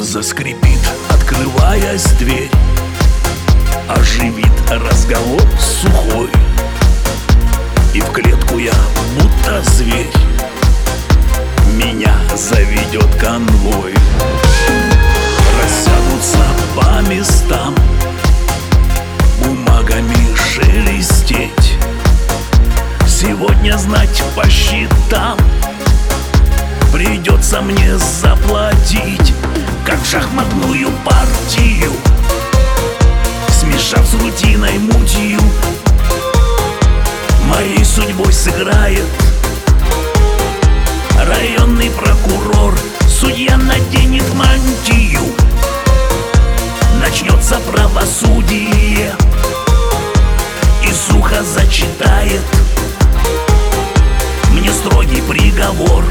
Заскрипит, открываясь дверь, оживит разговор сухой, и в клетку я, будто зверь, меня заведет конвой. Рассядутся по местам, бумагами шелестеть, сегодня знать по счетам придется мне заплатить, как в шахматную партию, смешав с рутиной мутью. Моей судьбой сыграет районный прокурор. Судья наденет мантию, начнется правосудие, и сухо зачитает мне строгий приговор.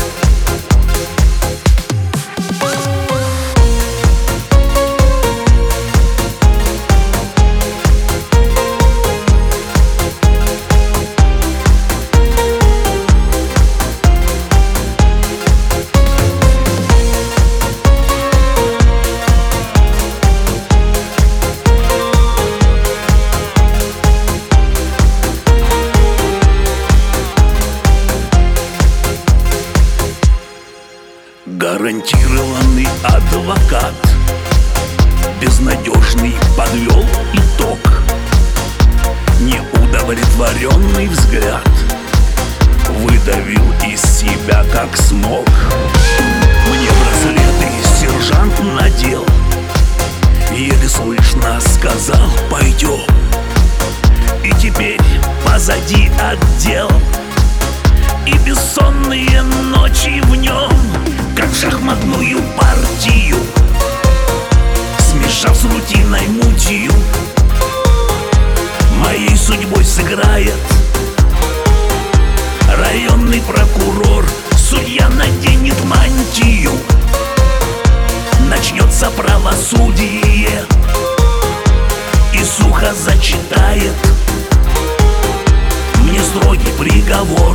Гарантированный адвокат безнадежный подвел итог. Неудовлетворенный взгляд выдавил из себя как смог. Мне браслеты сержант надел, еле слышно сказал: пойдем. И теперь позади отдел, и бессонные ночи в нем, как в шахматную партию, смешав с рутиной мутью. Моей судьбой сыграет районный прокурор. Судья наденет мантию, начнется правосудие, и сухо зачитает мне строгий приговор.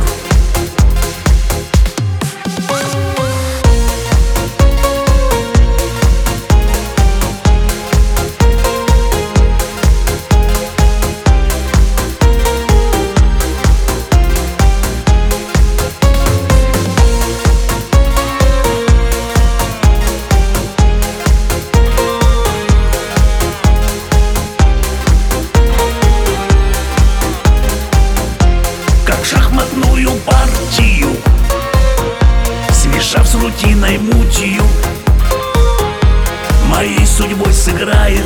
Шахматную партию, смешав с рутиной мутью, моей судьбой сыграет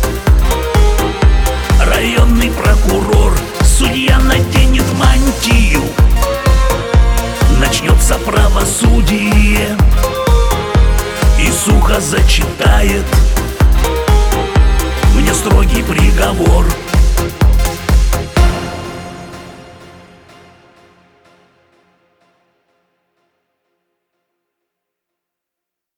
районный прокурор. Судья наденет мантию, начнется правосудие, и сухо зачитает мне строгий приговор.